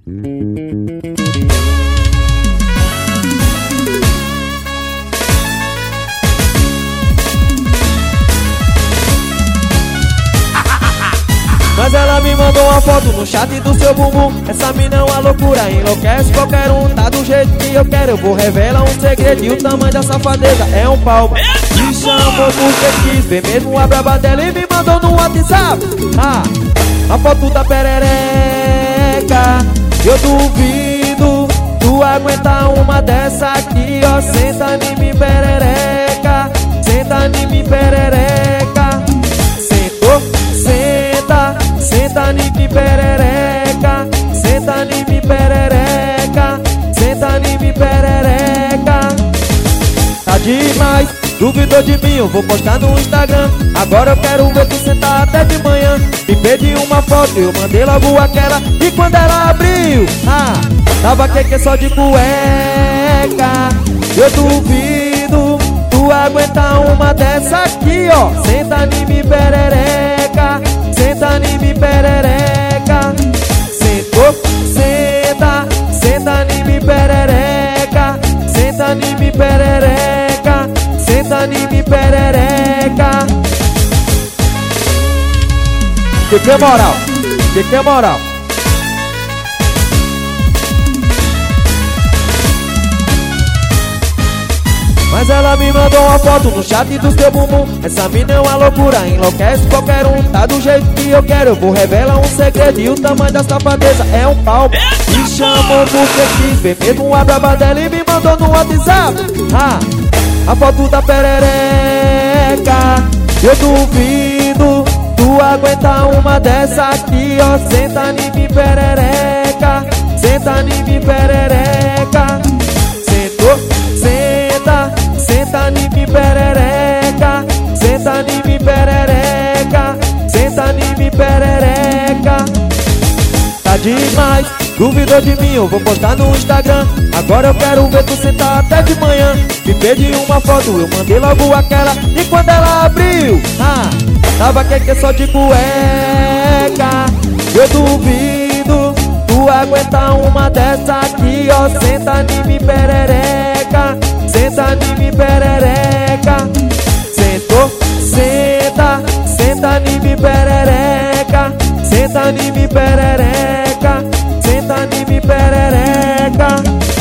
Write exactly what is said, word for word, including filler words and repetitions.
Mas ela me mandou uma foto no chat do seu bumbum. Essa mina é uma loucura, enlouquece qualquer um. Tá do jeito que eu quero, eu vou revelar um segredo. E o tamanho da safadeza é um palma. Me chamou porque quis ver mesmo a braba dela e me mandou no WhatsApp Ah, a foto da perereca. Eu duvido tu aguentar uma dessa aqui, ó. Senta em mim perereca, senta em mim perereca. Sentou, senta, senta em mim perereca, senta em mim perereca, senta em mim perereca. Tá demais, duvidou de mim, eu vou postar no Instagram. Agora eu quero ver tu sentar até de manhã. Me pedi uma foto, eu mandei logo aquela. E quando ela abriu, ah, tava que só de cueca. Eu duvido tu aguentar uma dessa aqui, ó. Senta em mim perereca, senta em mim perereca. Sentou, senta, senta em mim perereca, senta em mim perereca, senta em mim perereca. Que que é moral? Que que é moral? Mas ela me mandou uma foto no chat do seu bumbum. Essa mina é uma loucura, enlouquece qualquer um. Tá do jeito que eu quero, eu vou revelar um segredo. E o tamanho da safadeza é um palmo. Me chamou porque quis ver mesmo a braba dela e me mandou no WhatsApp Ah, a foto da perereca. Eu duvido tu aguentar uma dessa aqui, ó. Senta em mim perereca, senta em mim perereca. Sentou, senta, senta em mim perereca, senta em mim perereca, senta em mim perereca. Tá demais, duvidou de mim, eu vou postar no Instagram. Agora eu quero ver tu sentar até de manhã. Me pedi uma foto, eu mandei logo aquela. E quando ela abriu, ah, tava que só de cueca. Eu duvido tu aguentar uma dessa aqui, ó. Senta em mim perereca, senta em mim perereca. Sentou, senta, senta em mim perereca, senta em mim perereca, senta em mim perereca.